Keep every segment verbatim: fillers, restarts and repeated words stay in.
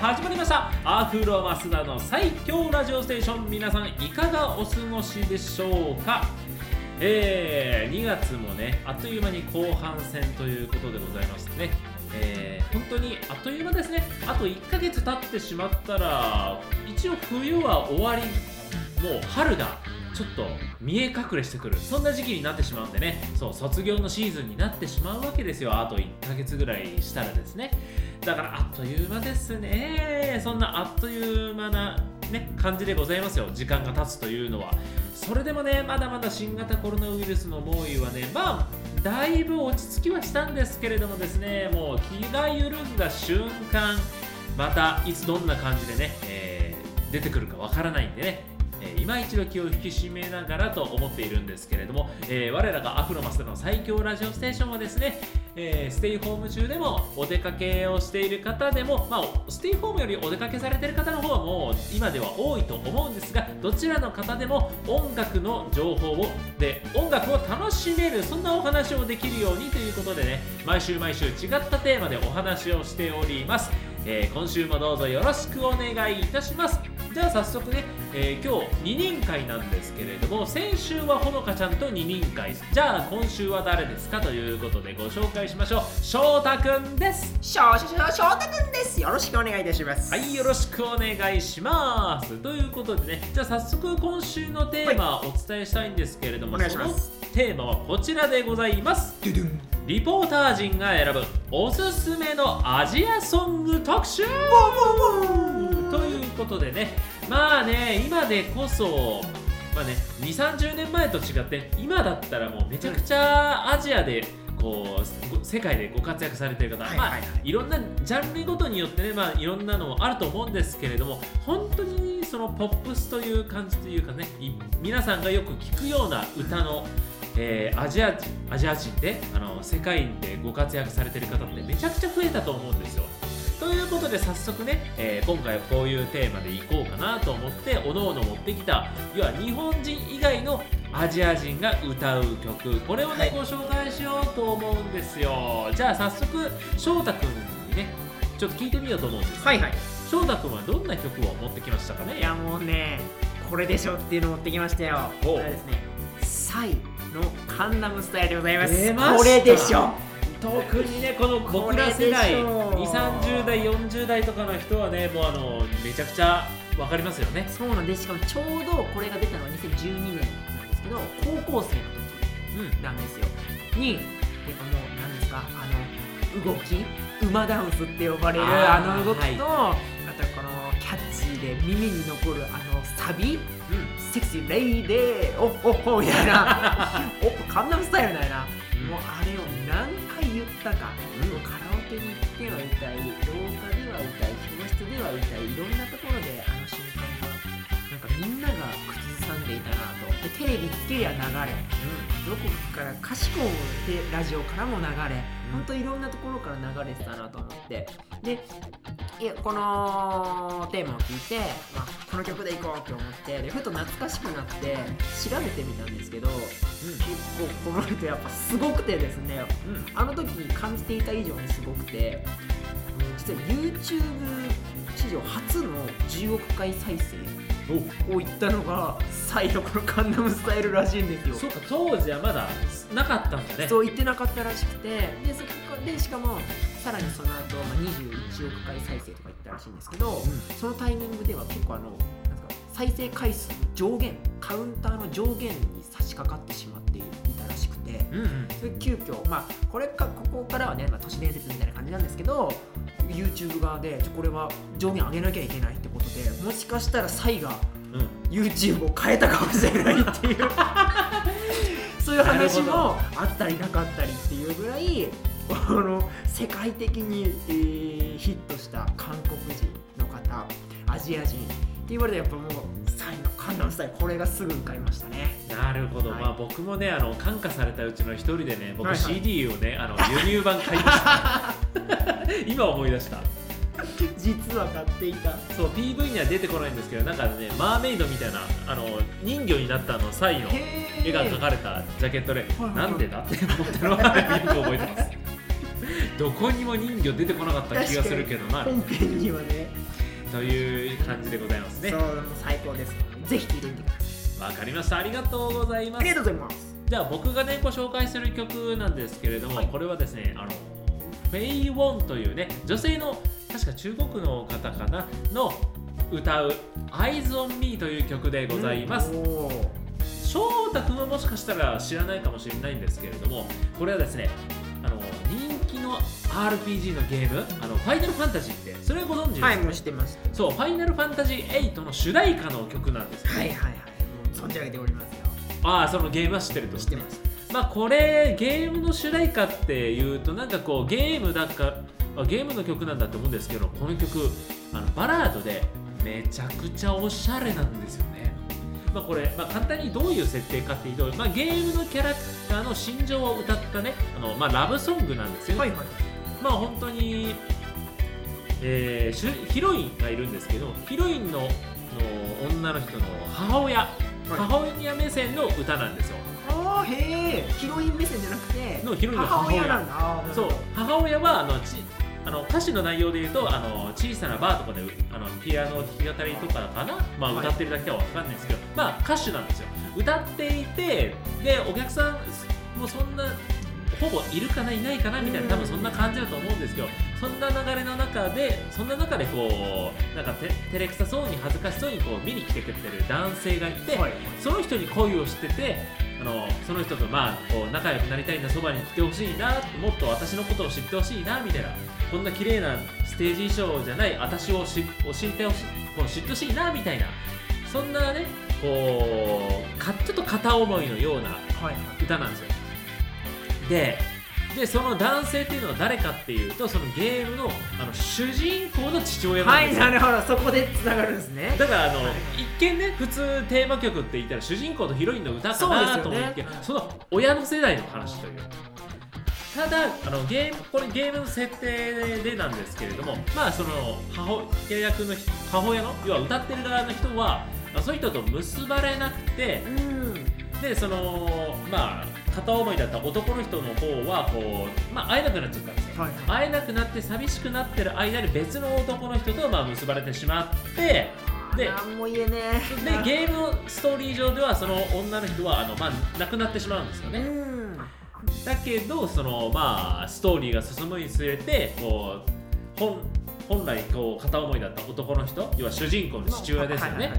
始まりましたアフロマスダの最強ラジオステーション。皆さんいかがお過ごしでしょうか。えー、にがつもねあっという間に後半戦ということでございましてね、えー、本当にあっという間ですね。あといっかげつ経ってしまったら一応冬は終わり、もう春がちょっと見え隠れしてくる、そんな時期になってしまうんでね、そう卒業のシーズンになってしまうわけですよ。あといっかげつぐらいしたらですね。だからあっという間ですね。そんなあっという間な、ね、感じでございますよ。時間が経つというのは。それでもねまだまだ新型コロナウイルスの猛威はね、まあだいぶ落ち着きはしたんですけれどもですね、もう気が緩んだ瞬間またいつどんな感じでね、えー、出てくるかわからないんでね、えー、今一度気を引き締めながらと思っているんですけれども、えー、我らがアフロマスターの最強ラジオステーションはですね、えー、ステイホーム中でもお出かけをしている方でも、まあ、ステイホームよりお出かけされている方の方はもう今では多いと思うんですが、どちらの方でも音楽の情報をで音楽を楽しめる、そんなお話をできるようにということでね、毎週毎週違ったテーマでお話をしております。えー、今週もどうぞよろしくお願いいたします。じゃあ早速ね、えー、今日ににん会なんですけれども、先週はほのかちゃんとににん会、じゃあ今週は誰ですかということでご紹介しましょう。翔太くんです。 しょうしょしょ翔太くんです。よろしくお願いいたします。 はい、よろしくお願いします。ということでね、じゃあ早速今週のテーマをお伝えしたいんですけれども、 はい、お願いします。 そのテーマはこちらでございます。 ドゥドゥン。 リポーター陣が選ぶおすすめのアジアソング特集ということでね、まあね今でこそまあねにじゅうさんじゅうねんまえと違って今だったらもうめちゃくちゃアジアでこう世界でご活躍されている方、はいはいはい、まあいろんなジャンルごとによってね、まあいろんなのあると思うんですけれども、本当にそのポップスという感じというかね、皆さんがよく聞くような歌のえー、アジア人、アジア人であの世界でご活躍されている方ってめちゃくちゃ増えたと思うんですよ。ということで早速ね、えー、今回はこういうテーマでいこうかなと思っておのおの持ってきた、要は日本人以外のアジア人が歌う曲、これをね、はい、ご紹介しようと思うんですよ。じゃあ早速翔太くんにねちょっと聞いてみようと思うんです。 はいはい。 翔太くんはどんな曲を持ってきましたかね。 いやもうねこれでしょっていうのを持ってきましたよ。これですね、サイのカンナムスタイルでございます。これでしょ。 特にねこの僕ら世代にじゅう、さんじゅう代よんじゅう代とかの人はねもうあのめちゃくちゃわかりますよね。 そうなんです。しかもちょうどこれが出たのはにせんじゅうにねんなんですけど、高校生の時なんですよ、うん、にやっぱもう何ですか、あの動き馬ダンスって呼ばれるあの動きと、はい、あとこのキャッチーで耳に残るあのサビ、うん、セクシーレイデーおっおっおみたいなおっカンナムスタイルみたいな、うん、もうあれを何回言ったか、うん、カラオケに行っては歌い、廊下では歌い、教室では歌い、いろんなところであの瞬間がなんかみんなが口ずさんでいたなと。でテレビつけりゃ流れ、うん、どこから歌詞コンでラジオからも流れ、うん、本当いろんなところから流れてたなと思って、でいやこのテーマを聞いて、まあ、この曲でいこうって思って、でふと懐かしくなって調べてみたんですけど、うん、結構この人やっぱすごくてですね、うん、あの時に感じていた以上にすごくて、実は YouTube 史上初のじゅうおくかい再生を言ったのがサイのこのカンナムスタイルらしいんですよ。 そうか、当時はまだなかったんだね。 そう言ってなかったらしくて、でそこでしかもさらにその後、まあ、にじゅういちおくかい再生とか言ったらしいんですけど、うん、そのタイミングでは結構あのなんですか、再生回数上限、カウンターの上限に差し掛かってしまっていたらしくて、うんうん、それ急遽、まあこれかここからはね、まあ、都市伝説みたいな感じなんですけど、 YouTube 側でこれは上限上げなきゃいけないってことで、もしかしたらサイが、うん、YouTube を変えたかもしれないっていうそういう話もあったりなかったりっていうぐらい、この世界的に、えー、ヒットした韓国人の方、アジア人って言われて、やっぱもうサイのカンナムスタイル、これがすぐ浮かびましたね。 なるほど、はい、まあ僕もねあの感化されたうちの一人でね、僕 シーディー をね、はいはい、あの輸入版買いました今思い出した。 実は買っていた。 そう ピーブイ には出てこないんですけど、なんかねマーメイドみたいなあの人魚になったあのサイの絵が描かれたジャケットで、なんでだって思ったのはよく覚えてますどこにも人魚出てこなかった気がするけどな。 本編にはねという感じでございますね。 そう、最高です。ぜひ聴いてみてください。わかりました。ありがとうございます。 ありがとうございます。 じゃあ僕がねご紹介する曲なんですけれども、はい、これはですね、あのフェイウォンというね女性の確か中国の方かなの歌う Eyes on Me という曲でございます。翔太君はもしかしたら知らないかもしれないんですけれども、これはですね、あの人気の アールピージー のゲーム、あのファイナルファンタジーってそれご存知ですか？ はい、もう知ってます。 そう、ファイナルファンタジーエイトの主題歌の曲なんですよね。 はいはいはい、もう存じ上げておりますよ。 ああ、そのゲームは知ってると。 知ってます。 まあこれゲームの主題歌っていうとなんかこうゲームだかゲームの曲なんだと思うんですけど、この曲あのバラードでめちゃくちゃおしゃれなんですよね。まあこれ、まあ、簡単にどういう設定かっていうと、まあ、ゲームのキャラクターの心情を歌ったね、あの、まあ、ラブソングなんですよね。はいはい、まあ本当に、えー、ヒロインがいるんですけど、ヒロインのの女の人の母親、はい、母親目線の歌なんですよ。 あー、へー、ヒロイン目線じゃなくてのヒロインの母親なんだ。 そう、母親はあのちあの歌詞の内容で言うと、あの小さなバーとかであのピアノ弾き語りとかかな、まあ、歌ってるだけは分かんないですけど、はい、まあ歌手なんですよ。歌っていて、でお客さんもそんなほぼいるかないないかなみたいな、多分そんな感じだと思うんですけど、そんな流れの中でそんな中でこうなんかて照れくさそうに恥ずかしそうにこう見に来てくれてる男性がいて、はい、その人に恋をしてて、あのその人とまあこう仲良くなりたいな、そばに来てほしいな、もっと私のことを知ってほしいなみたいな、こんな綺麗なステージ衣装じゃない私を知ってほしい、こう知ってほしいなみたいな、そんなねこうかちょっと片思いのような歌なんですよ。ででその男性っていうのは誰かっていうと、そのゲームのあの主人公の父親なんですよ。 はい、なるほど、そこでつながるんですね。 だからあの、はい、一見ね普通テーマ曲って言ったら主人公とヒロインの歌かなと思うけど、 そ,、ね、その親の世代の話という。ただあのゲームこれゲームの設定でなんですけれども、まあその母親役の母親の要は歌ってる側の人はそういう人と結ばれなくて、うん、でそのまあ片思いだった男の人の方はこう、まあ、会えなくなっちゃったんですよ。はい、会えなくなって寂しくなってる間に別の男の人とまあ結ばれてしまって、 で何も言えねえでゲームのストーリー上ではその女の人はあの、まあ、亡くなってしまうんですよね。うんだけどその、まあ、ストーリーが進むにつれてこう 本, 本来こう片思いだった男の人、要は主人公の父親ですよね、はいはいはい、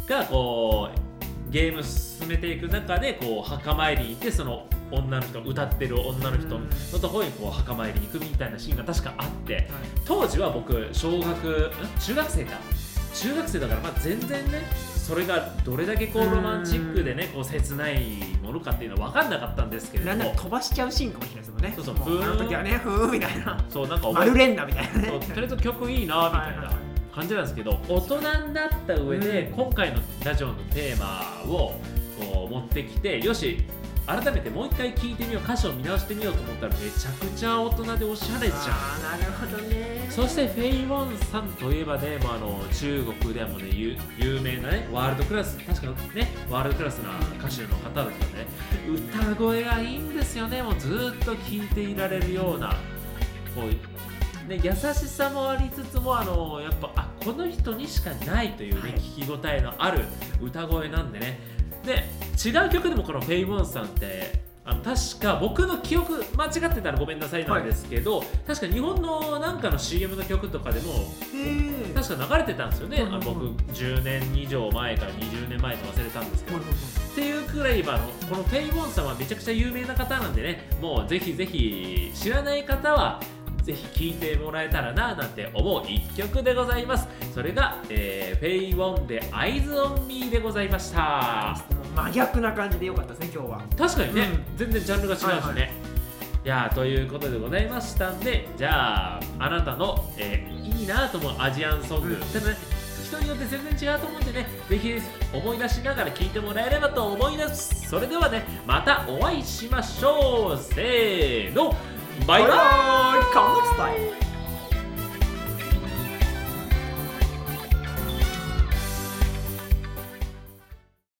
がこうゲーム進めていく中でこう墓参りに行って、その女の人歌ってる女の人のところにこう墓参りに行くみたいなシーンが確かあって、はい、当時は僕小学中学生か中学生だから、まあ全然ねそれがどれだけこうロマンチックでねこう切ないものかっていうのは分かんなかったんですけれども、 なんだ飛ばしちゃうシーンかもしれないですもんね。 そうそう、 もうあの時はねふーみたいな、 そうなんか丸連打みたいなね、 そうとりあえず曲いいなみたいな感じなんですけど、大人になった上で今回のラジオのテーマをこう持ってきて、よし改めてもう一回聴いてみよう、歌詞を見直してみようと思ったらめちゃくちゃ大人でおしゃれじゃん。 あー、なるほどね。 そしてフェイ・ウォンさんといえばね、もうあの中国でもね有名なねワールドクラス、確かねワールドクラスな歌手の方ですよね。歌声がいいんですよね。もうずっと聴いていられるようなこう、ね、優しさもありつつもあのやっぱあこの人にしかないというね、はい、聞き応えのある歌声なんでね。で違う曲でもこのフェイ・ウォンさんってあの確か僕の記憶間違ってたらごめんなさいなんですけど、はい、確か日本のなんかの シーエム の曲とかでも確か流れてたんですよね。あの僕じゅうねん以上前からにじゅうねんまえと忘れたんですけど、っていうくらい今のこのフェイ・ウォンさんはめちゃくちゃ有名な方なんでね、もうぜひぜひ知らない方はぜひ聴いてもらえたらななんて思う一曲でございます。それが、えー、フェイ・ウォンで Eyes on Me でございました。 真逆な感じでよかったですね今日は。 確かにね、うん、全然ジャンルが違うしね、はいはい、いやということでございましたんで、じゃああなたの、えー、いいなと思うアジアンソング、うん、ただね人によって全然違うと思うんでね、ぜひ思い出しながら聴いてもらえればと思います。それではねまたお会いしましょう。せーのバイバイ。 カモンスタイル。